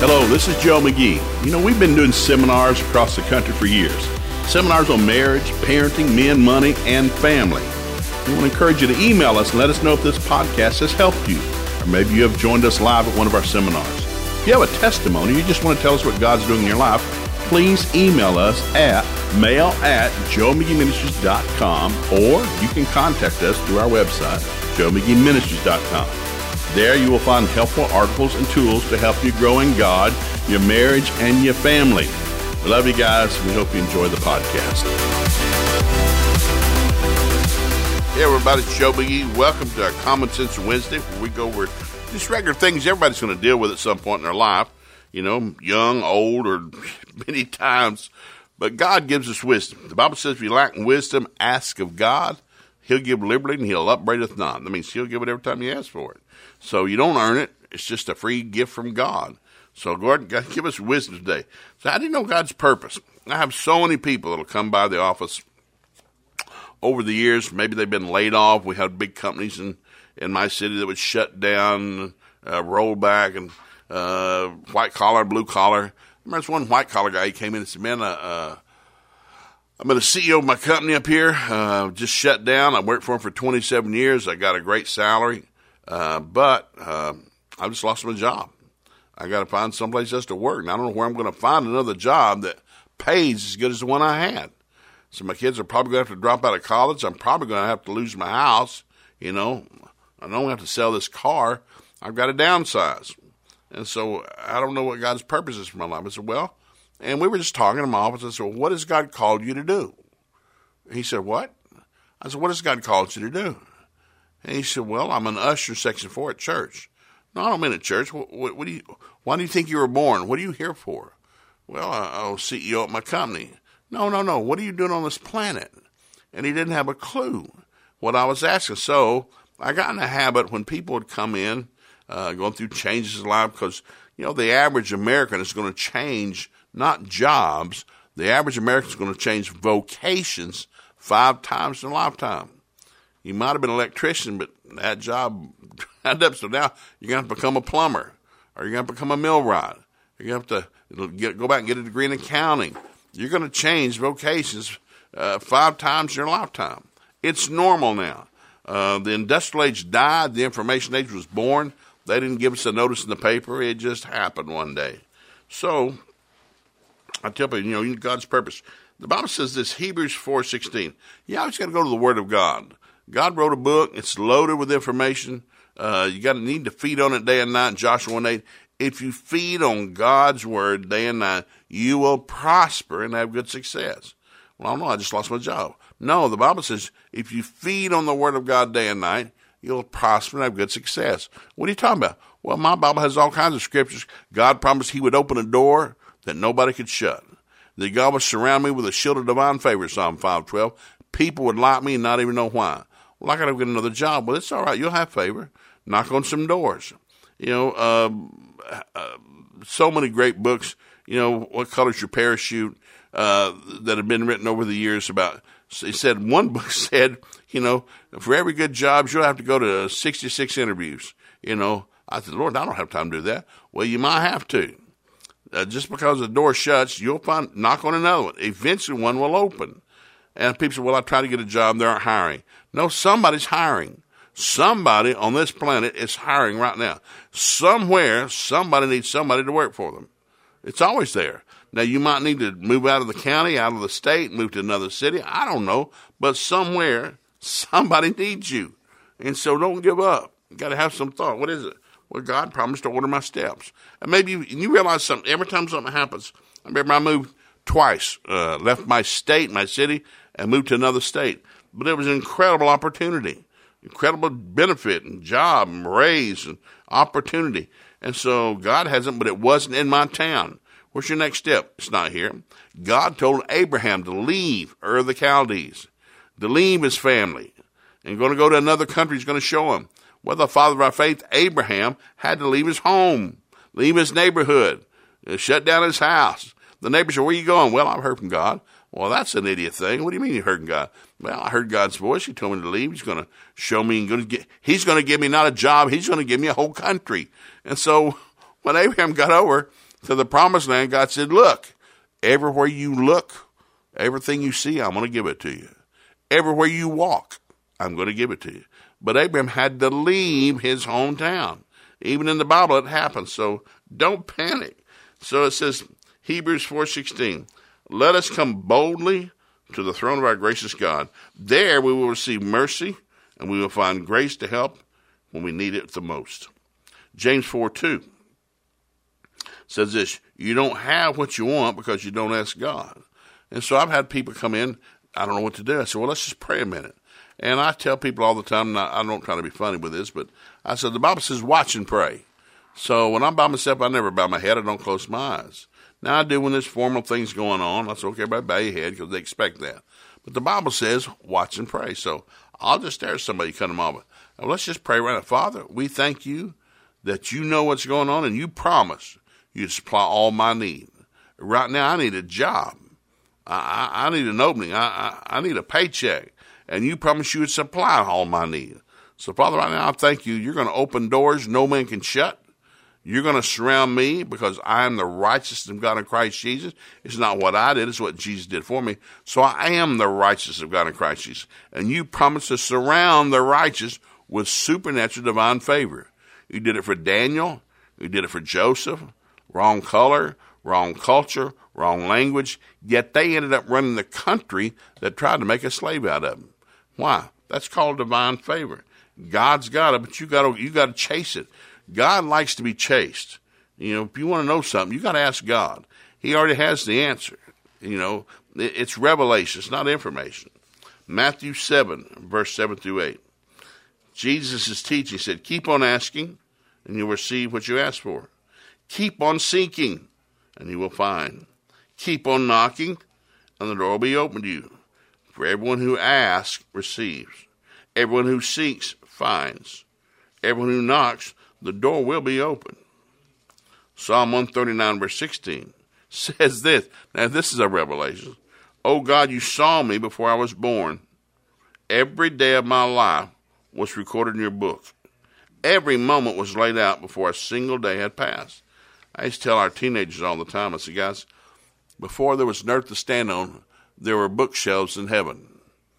Hello, this is Joe McGee. You know, we've been doing seminars across the country for years. Seminars on marriage, parenting, men, money, and family. We want to encourage you to email us and let us know if this podcast has helped you. Or maybe you have joined us live at one of our seminars. If you have a testimony, you just want to tell us what God's doing in your life, please email us at mail@joemcgeeministries.com, or you can contact us through our website, joemcgeeministries.com. There you will find helpful articles and tools to help you grow in God, your marriage, and your family. We love you guys. We hope you enjoy the podcast. Hey everybody, it's Joe McGee. Welcome to our Common Sense Wednesday, where we go over just regular things everybody's going to deal with at some point in their life. You know, young, old, or many times. But God gives us wisdom. The Bible says if you lack wisdom, ask of God. He'll give liberally and he'll upbraideth not. That means he'll give it every time you ask for it. So you don't earn it. It's just a free gift from God. So God, give us wisdom today. So how do you know God's purpose? I have so many people that will come by the office over the years. Maybe they've been laid off. We had big companies in my city that would shut down, roll back, and white collar, blue collar. There's one white collar guy. He came in and said, "Man, I'm the CEO of my company up here. Just shut down. I worked for him for 27 years. I got a great salary, but I just lost my job. I got to find someplace else to work, and I don't know where I'm going to find another job that pays as good as the one I had. So my kids are probably going to have to drop out of college. I'm probably going to have to lose my house. You know, I don't have to sell this car. I've got to downsize." And so I don't know what God's purpose is for my life. I said, well, and we were just talking in my office. I said, well, what has God called you to do? He said, what? I said, what has God called you to do? And he said, well, I'm an usher, section 4 at church. No, I don't mean at church. Why do you think you were born? What are you here for? Well, I was CEO at my company. No. What are you doing on this planet? And he didn't have a clue what I was asking. So I got in a habit when people would come in, going through changes in life, because, you know, the average American is going to change, not jobs. The average American is going to change vocations 5 times in a lifetime. You might have been an electrician, but that job had up. So now you're going to have to become a plumber, or you're going to become a millwright. You're going to have to go back and get a degree in accounting. You're going to change vocations 5 times in your lifetime. It's normal now. The industrial age died. The information age was born. They didn't give us a notice in the paper. It just happened one day. So I tell people, you know, God's purpose. The Bible says this, Hebrews 4:16. You always got to go to the Word of God. God wrote a book. It's loaded with information. You got to need to feed on it day and night. Joshua 1:8. If you feed on God's Word day and night, you will prosper and have good success. Well, I don't know. I just lost my job. No, the Bible says if you feed on the Word of God day and night, you'll prosper and have good success. What are you talking about? Well, my Bible has all kinds of scriptures. God promised he would open a door that nobody could shut. That God would surround me with a shield of divine favor, Psalm 5:12. People would like me and not even know why. Well, I got to get another job. Well, it's all right. You'll have favor. Knock on some doors. You know, so many great books. You know, What Color's Your Parachute, that have been written over the years about. He said, one book said, you know, for every good job, you'll have to go to 66 interviews. You know, I said, Lord, I don't have time to do that. Well, you might have to. Just because the door shuts, you'll knock on another one. Eventually, one will open. And people say, well, I try to get a job, they aren't hiring. No, somebody's hiring. Somebody on this planet is hiring right now. Somewhere, somebody needs somebody to work for them. It's always there. Now, you might need to move out of the county, out of the state, move to another city. I don't know. But somewhere, somebody needs you. And so don't give up. You got to have some thought. What is it? Well, God promised to order my steps. And maybe you realize something. Every time something happens, I remember I moved twice, left my state, my city, and moved to another state. But it was an incredible opportunity, incredible benefit and job and raise and opportunity. And so God hasn't, but it wasn't in my town. What's your next step? It's not here. God told Abraham to leave Ur of the Chaldees, to leave his family, and going to go to another country. He's going to show him. Well, the father of our faith, Abraham, had to leave his home, leave his neighborhood, shut down his house. The neighbor said, where are you going? Well, I've heard from God. Well, that's an idiot thing. What do you mean you heard from God? Well, I heard God's voice. He told me to leave. He's going to show me. He's going to give me not a job. He's going to give me a whole country. And so when Abraham got over, to the promised land, God said, look, everywhere you look, everything you see, I'm going to give it to you. Everywhere you walk, I'm going to give it to you. But Abraham had to leave his hometown. Even in the Bible, it happens. So don't panic. So it says, Hebrews 4:16, let us come boldly to the throne of our gracious God. There we will receive mercy, and we will find grace to help when we need it the most. James 4:2 says this, you don't have what you want because you don't ask God. And so I've had people come in, I don't know what to do. I said, well, let's just pray a minute. And I tell people all the time, I don't try to be funny with this, but I said, the Bible says watch and pray. So when I'm by myself, I never bow my head. I don't close my eyes. Now I do when there's formal things going on. I say, okay, everybody bow your head because they expect that. But the Bible says watch and pray. So I'll just stare at somebody cut them off. Now let's just pray right now. Father, we thank you that you know what's going on and you promise you supply all my need. Right now I need a job. I need an opening. I need a paycheck. And you promise you would supply all my need. So, Father, right now, I thank you. You're going to open doors no man can shut. You're going to surround me because I am the righteousness of God in Christ Jesus. It's not what I did. It's what Jesus did for me. So I am the righteousness of God in Christ Jesus. And you promise to surround the righteous with supernatural divine favor. You did it for Daniel. You did it for Joseph. Wrong color, wrong culture, wrong language. Yet they ended up running the country that tried to make a slave out of them. Why? That's called divine favor. God's got it, but you got to chase it. God likes to be chased. You know, if you want to know something, you got to ask God. He already has the answer. You know, it's revelation. It's not information. Matthew 7, verse 7 through 8. Jesus is teaching. He said, keep on asking, and you'll receive what you ask for. Keep on seeking, and you will find. Keep on knocking, and the door will be opened to you. For everyone who asks receives. Everyone who seeks finds. Everyone who knocks, the door will be open. Psalm 139, verse 16 says this. Now, this is a revelation. Oh God, you saw me before I was born. Every day of my life was recorded in your book. Every moment was laid out before a single day had passed. I used to tell our teenagers all the time, I said, guys, before there was an earth to stand on, there were bookshelves in heaven.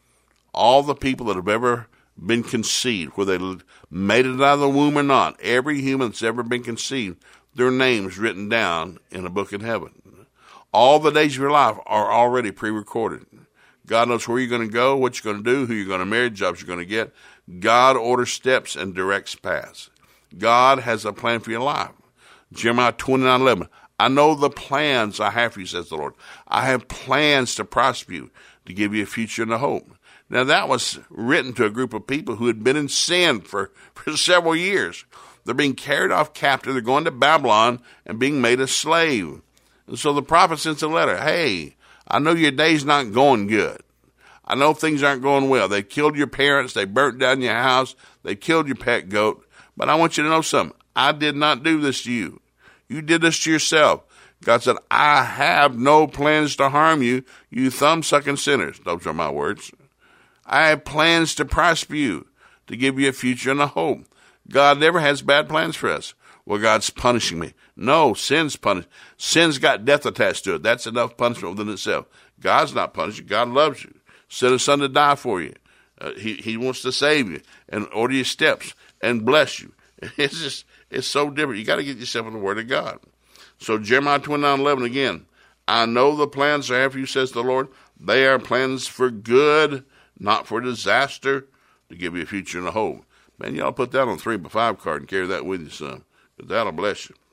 All the people that have ever been conceived, whether they made it out of the womb or not, every human that's ever been conceived, their names written down in a book in heaven. All the days of your life are already pre-recorded. God knows where you're going to go, what you're going to do, who you're going to marry, jobs you're going to get. God orders steps and directs paths. God has a plan for your life. Jeremiah 29:11. I know the plans I have for you, says the Lord. I have plans to prosper you, to give you a future and a hope. Now, that was written to a group of people who had been in sin for several years. They're being carried off captive. They're going to Babylon and being made a slave. And so the prophet sends a letter. Hey, I know your day's not going good. I know things aren't going well. They killed your parents. They burnt down your house. They killed your pet goat. But I want you to know something. I did not do this to you. You did this to yourself. God said, I have no plans to harm you, you thumb-sucking sinners. Those are my words. I have plans to prosper you, to give you a future and a hope. God never has bad plans for us. Well, God's punishing me. No, sin's punished. Sin's got death attached to it. That's enough punishment within itself. God's not punishing. God loves you. Sent his son to die for you. He wants to save you and order your steps and bless you. It's so different. You got to get yourself in the Word of God. So Jeremiah 29:11 again. I know the plans I have for you, says the Lord. They are plans for good, not for disaster, to give you a future and a hope. Man, you ought to put that on a 3x5 card and carry that with you, son, because that'll bless you.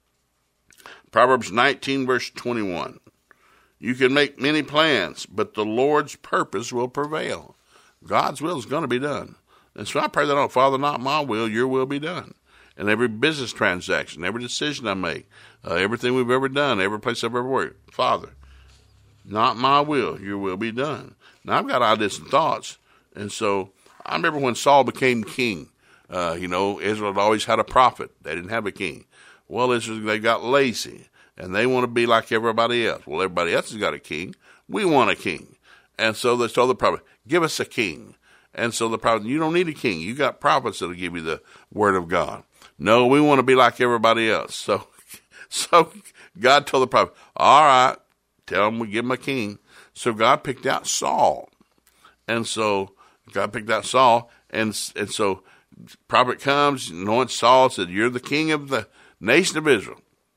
Proverbs 19, verse 21. You can make many plans, but the Lord's purpose will prevail. God's will is going to be done. And so I pray that, Father, not my will, your will be done. And every business transaction, every decision I make, everything we've ever done, every place I've ever worked, Father, not my will, your will be done. Now, I've got ideas and thoughts. And so I remember when Saul became king, Israel had always had a prophet. They didn't have a king. Well, they got lazy, and they want to be like everybody else. Well, everybody else has got a king. We want a king. And so they told the prophet, give us a king. And so the prophet, you don't need a king. You got prophets that will give you the word of God. No, we want to be like everybody else. So So God told the prophet, all right, tell him we give him a king. So God picked out Saul. And so God picked out Saul. And so prophet comes, anoints Saul, said, you're the king of the nation of Israel.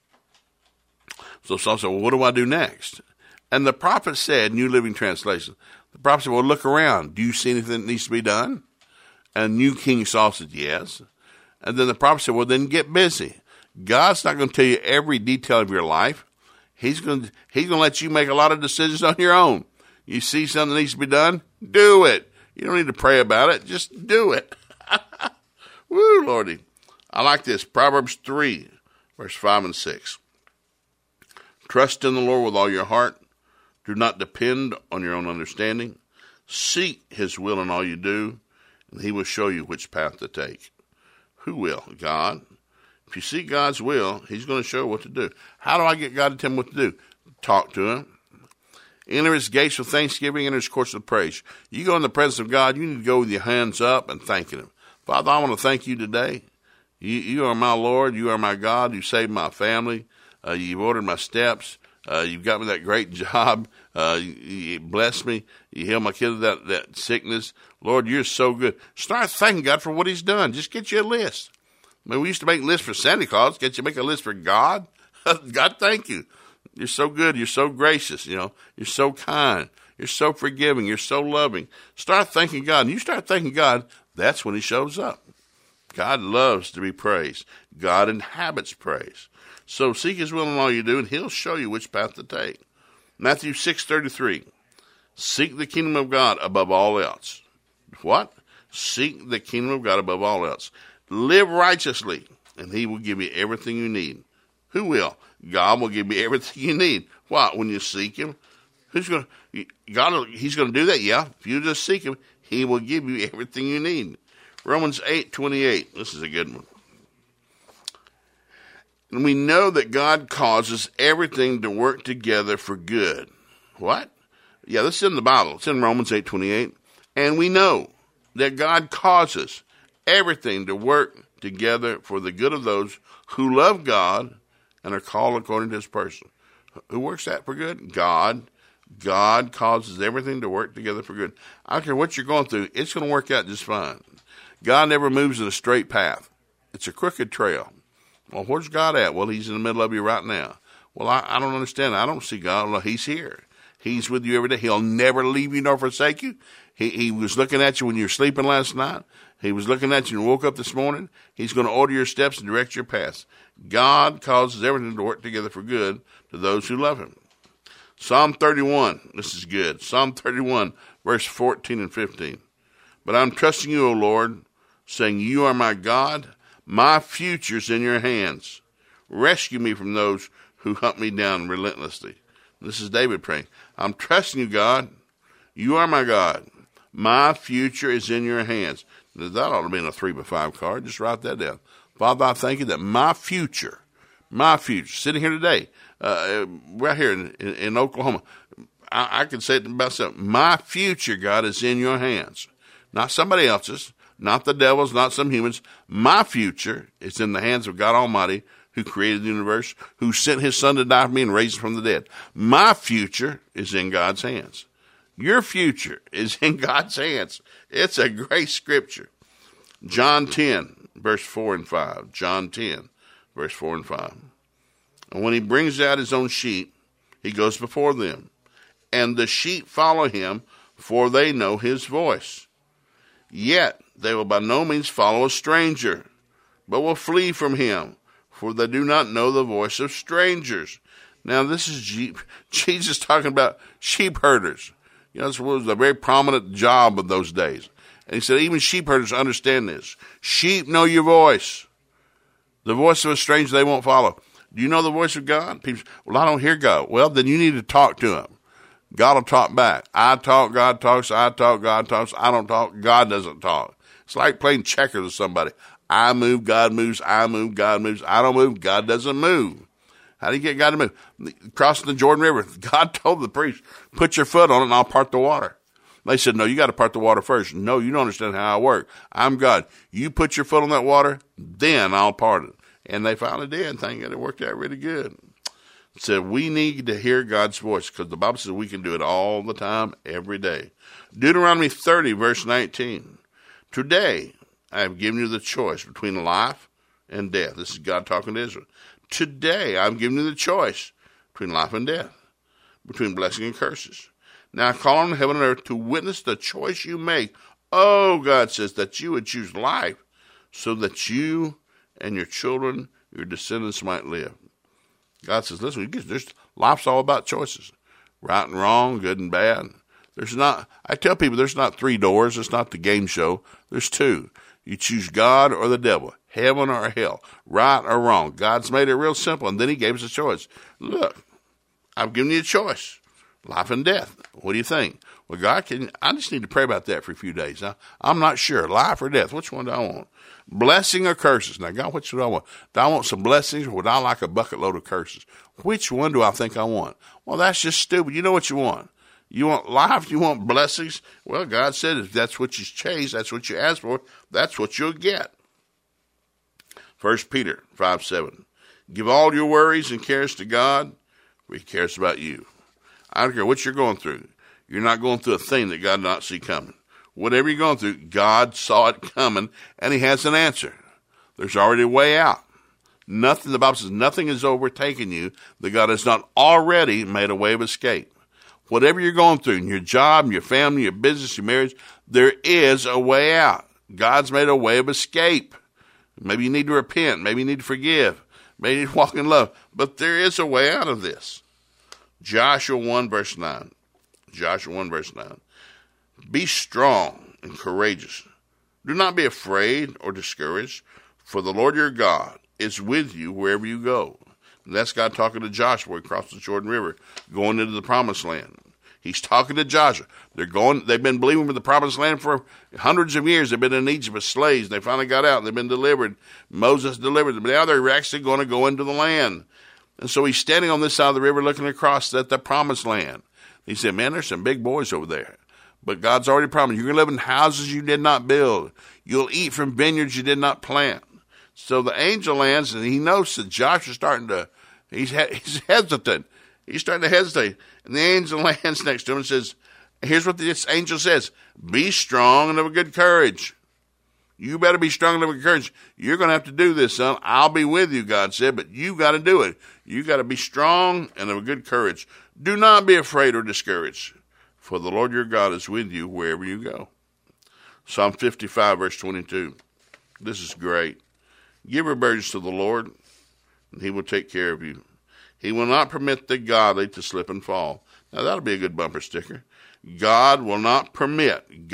So Saul said, well, what do I do next? And the prophet said, New Living Translation, the prophet said, well, look around. Do you see anything that needs to be done? And new King Saul said, yes. And then the prophet said, well, then get busy. God's not going to tell you every detail of your life. He's going to let you make a lot of decisions on your own. You see something that needs to be done? Do it. You don't need to pray about it. Just do it. Woo, Lordy. I like this. Proverbs 3, verse 5 and 6. Trust in the Lord with all your heart. Do not depend on your own understanding. Seek his will in all you do, and he will show you which path to take. Who will? God. If you seek God's will, he's going to show you what to do. How do I get God to tell me what to do? Talk to him. Enter his gates with thanksgiving, enter his courts with praise. You go in the presence of God, you need to go with your hands up and thanking him. Father, I want to thank you today. You are my Lord. You are my God. You saved my family. You've ordered my steps. You've got me that great job. You blessed me. You healed my kid of that sickness. Lord, you're so good. Start thanking God for what he's done. Just get you a list. I mean, we used to make lists for Santa Claus. Get you to make a list for God. God, thank you. You're so good. You're so gracious. You're so kind. You're so forgiving. You're so loving. Start thanking God. And you start thanking God, that's when he shows up. God loves to be praised. God inhabits praise. So seek his will in all you do, and he'll show you which path to take. Matthew 6:33. Seek the kingdom of God above all else. What? Seek the kingdom of God above all else. Live righteously, and he will give you everything you need. Who will? God will give you everything you need. What? When you seek him? He's going to do that, yeah. If you just seek him, he will give you everything you need. Romans 8:28. This is a good one. And we know that God causes everything to work together for good. What? Yeah, this is in the Bible. It's in Romans 8:28. And we know that God causes everything to work together for the good of those who love God and are called according to his person. Who works that for good? God. God causes everything to work together for good. I don't care what you're going through. It's going to work out just fine. God never moves in a straight path. It's a crooked trail. Well, where's God at? Well, he's in the middle of you right now. Well, I don't understand. I don't see God. Well, he's here. He's with you every day. He'll never leave you nor forsake you. He was looking at you when you were sleeping last night. He was looking at you and woke up this morning. He's going to order your steps and direct your paths. God causes everything to work together for good to those who love him. Psalm 31. This is good. Psalm 31, verse 14 and 15. But I'm trusting you, O Lord, saying, you are my God. My future's in your hands. Rescue me from those who hunt me down relentlessly. This is David praying. I'm trusting you, God. You are my God. My future is in your hands. That ought to be in a 3x5 card. Just write that down. Father, I thank you that my future, sitting here today, right here in Oklahoma, I can say it about myself. My future, God, is in your hands. Not somebody else's, not the devil's, not some humans. My future is in the hands of God Almighty, who created the universe, who sent his son to die for me and raised him from the dead. My future is in God's hands. Your future is in God's hands. It's a great scripture. John 10, verse 4 and 5. John 10, verse 4 and 5. And when he brings out his own sheep, he goes before them. And the sheep follow him, for they know his voice. Yet they will by no means follow a stranger, but will flee from him, for they do not know the voice of strangers. Now, this is Jesus talking about sheep herders. This was a very prominent job of those days. And he said, even sheep herders understand this. Sheep know your voice. The voice of a stranger they won't follow. Do you know the voice of God? People say, well, I don't hear God. Well, then you need to talk to him. God will talk back. I talk, God talks. I talk, God talks. I don't talk, God doesn't talk. It's like playing checkers with somebody. I move, God moves. I move, God moves. I don't move, God doesn't move. How do you get God to move? Crossing the Jordan River, God told the priest, put your foot on it and I'll part the water. They said, no, you got to part the water first. No, you don't understand how I work. I'm God. You put your foot on that water, then I'll part it. And they finally did, and thank God it worked out really good. So we need to hear God's voice, because the Bible says we can do it all the time, every day. Deuteronomy 30, verse 19. Today, I have given you the choice between life and death. This is God talking to Israel. Today, I'm giving you the choice between life and death, between blessing and curses. Now I call on heaven and earth to witness the choice you make. Oh, God says that you would choose life so that you and your children, your descendants might live. God says, listen, life's all about choices. Right and wrong, good and bad. I tell people there's not three doors. It's not the game show. There's two. You choose God or the devil, heaven or hell, right or wrong. God's made it real simple, and then he gave us a choice. Look, I've given you a choice, life and death. What do you think? Well, God, I just need to pray about that for a few days. Now, I'm not sure, life or death. Which one do I want? Blessing or curses? Now, God, which do I want? Do I want some blessings, or would I like a bucket load of curses? Which one do I think I want? Well, that's just stupid. You know what you want. You want life? You want blessings? Well, God said if that's what you chase, that's what you ask for, that's what you'll get. 1 Peter 5:7. Give all your worries and cares to God, for he cares about you. I don't care what you're going through. You're not going through a thing that God did not see coming. Whatever you're going through, God saw it coming, and he has an answer. There's already a way out. Nothing, the Bible says, nothing has overtaken you that God has not already made a way of escape. Whatever you're going through, in your job, your family, your business, your marriage, there is a way out. God's made a way of escape. Maybe you need to repent. Maybe you need to forgive. Maybe you need to walk in love. But there is a way out of this. Joshua 1, verse 9. Joshua 1, verse 9. Be strong and courageous. Do not be afraid or discouraged, for the Lord your God is with you wherever you go. And that's God talking to Joshua across the Jordan River, going into the promised land. He's talking to Joshua. They've been believing for the promised land for hundreds of years. They've been in Egypt as slaves. They finally got out. They've been delivered. Moses delivered them. But now they're actually going to go into the land. And so he's standing on this side of the river looking across at the promised land. He said, man, there's some big boys over there. But God's already promised, you're going to live in houses you did not build. You'll eat from vineyards you did not plant. So the angel lands, and he knows that Joshua's starting to, he's hesitant. He's starting to hesitate. And the angel lands next to him and says, here's what this angel says, be strong and of a good courage. You better be strong and of a good courage. You're going to have to do this, son. I'll be with you, God said, but you got to do it. You got to be strong and of a good courage. Do not be afraid or discouraged, for the Lord your God is with you wherever you go. Psalm 55, verse 22. This is great. Give your burdens to the Lord, and he will take care of you. He will not permit the godly to slip and fall. Now, that'll be a good bumper sticker. God will not permit the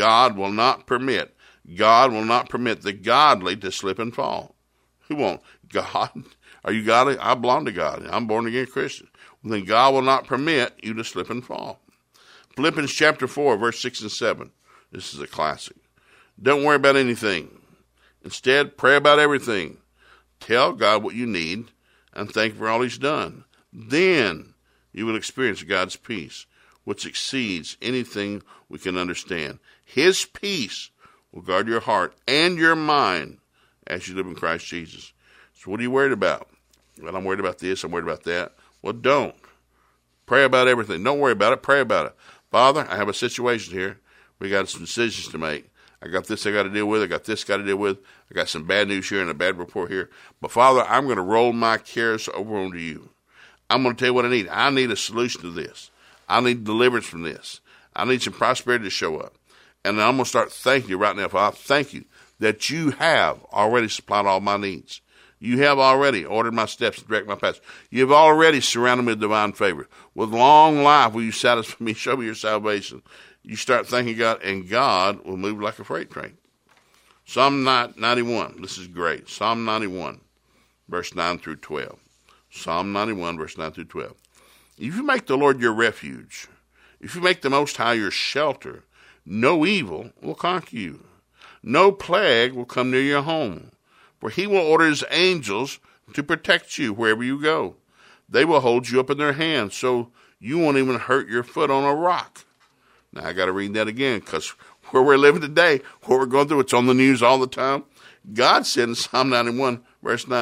godly to slip and fall. Who won't? God? Are you godly? I belong to God. I'm born again Christian. Well, then God will not permit you to slip and fall. Philippians chapter 4, verse 6 and 7. This is a classic. Don't worry about anything. Instead, pray about everything. Tell God what you need and thank for all he's done. Then you will experience God's peace, which exceeds anything we can understand. His peace will guard your heart and your mind as you live in Christ Jesus. So what are you worried about? Well, I'm worried about this, I'm worried about that. Well, don't. Pray about everything. Don't worry about it. Pray about it. Father, I have a situation here. We got some decisions to make. I got this I got to deal with. I got this got to deal with. I got some bad news here and a bad report here. But Father, I'm going to roll my cares over onto you. I'm going to tell you what I need. I need a solution to this. I need deliverance from this. I need some prosperity to show up. And I'm going to start thanking you right now, Father. Thank you that you have already supplied all my needs. You have already ordered my steps and direct my paths. You have already surrounded me with divine favor. With long life will you satisfy me, show me your salvation. You start thanking God, and God will move like a freight train. Psalm 91. This is great. Psalm 91, verse 9 through 12. Psalm 91, verse 9 through 12. If you make the Lord your refuge, if you make the Most High your shelter, no evil will conquer you. No plague will come near your home. For he will order his angels to protect you wherever you go. They will hold you up in their hands so you won't even hurt your foot on a rock. Now, I got to read that again because where we're living today, what we're going through, it's on the news all the time. God said in Psalm 91, verse 9,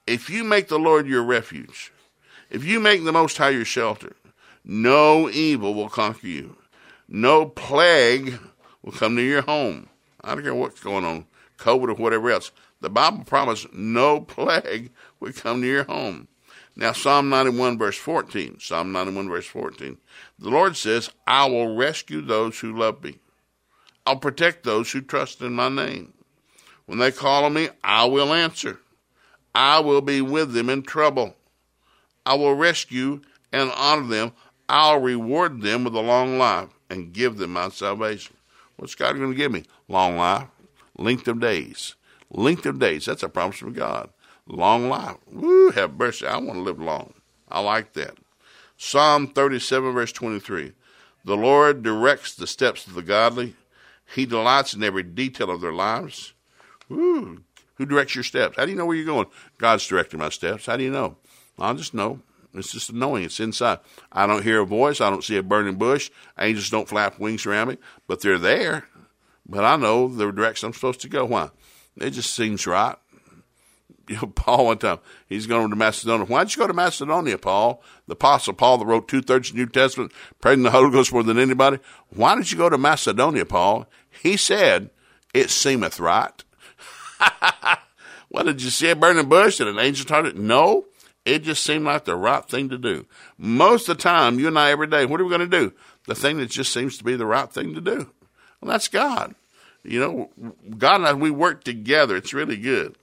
if you make the Lord your refuge, if you make the Most High your shelter, no evil will conquer you. No plague will come near your home. I don't care what's going on, COVID or whatever else. The Bible promised no plague would come near your home. Now, Psalm 91, verse 14. Psalm 91, verse 14. The Lord says, I will rescue those who love me. I'll protect those who trust in my name. When they call on me, I will answer. I will be with them in trouble. I will rescue and honor them. I'll reward them with a long life and give them my salvation. What's God going to give me? Long life, length of days. Length of days, that's a promise from God. Long life. Woo, have mercy. I want to live long. I like that. Psalm 37, verse 23. The Lord directs the steps of the godly. He delights in every detail of their lives. Woo. Who directs your steps? How do you know where you're going? God's directing my steps. How do you know? I just know. It's just a knowing. It's inside. I don't hear a voice. I don't see a burning bush. Angels don't flap wings around me, but they're there. But I know the direction I'm supposed to go. Why? It just seems right. You know, Paul one time, he's going to Macedonia. Why'd you go to Macedonia, Paul? The Apostle Paul that wrote 2/3 of the New Testament, prayed in the Holy Ghost more than anybody. Why did you go to Macedonia, Paul? He said, it seemeth right. What, did you see a burning bush and an angel taught it? No, it just seemed like the right thing to do. Most of the time, you and I every day, what are we going to do? The thing that just seems to be the right thing to do. Well, that's God. You know, God and I, we work together. It's really good.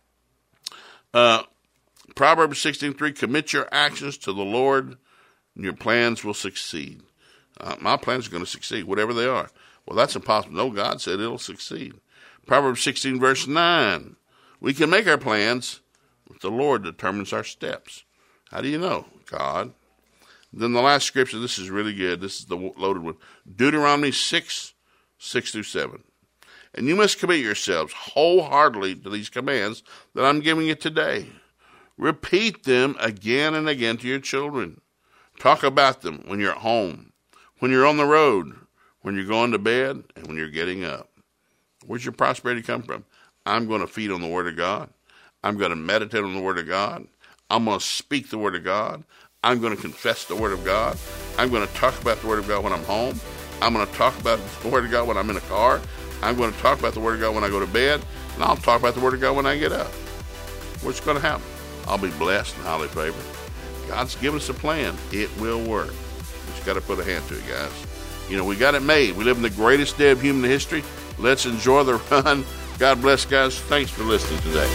Proverbs 16:3, commit your actions to the Lord and your plans will succeed. My plans are going to succeed, whatever they are. Well, that's impossible. No, God said it'll succeed. Proverbs 16, verse 9, we can make our plans, but the Lord determines our steps. How do you know? God. Then the last scripture, this is really good. This is the loaded one. Deuteronomy 6:6-7. And you must commit yourselves wholeheartedly to these commands that I'm giving you today. Repeat them again and again to your children. Talk about them when you're at home, when you're on the road, when you're going to bed, and when you're getting up. Where's your prosperity come from? I'm going to feed on the Word of God. I'm going to meditate on the Word of God. I'm going to speak the Word of God. I'm going to confess the Word of God. I'm going to talk about the Word of God when I'm home. I'm going to talk about the Word of God when I'm in a car. I'm going to talk about the Word of God when I go to bed, and I'll talk about the Word of God when I get up. What's going to happen? I'll be blessed and highly favored. God's given us a plan. It will work. We just got to put a hand to it, guys. You know, we got it made. We live in the greatest day of human history. Let's enjoy the run. God bless, guys. Thanks for listening today.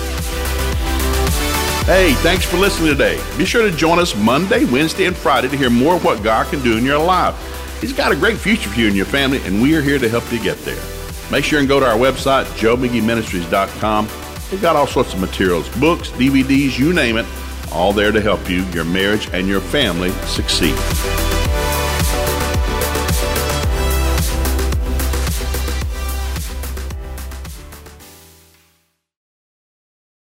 Hey, thanks for listening today. Be sure to join us Monday, Wednesday, and Friday to hear more of what God can do in your life. He's got a great future for you and your family, and we are here to help you get there. Make sure and go to our website, joemcgeeministries.com. We've got all sorts of materials, books, DVDs, you name it, all there to help you, your marriage, and your family succeed.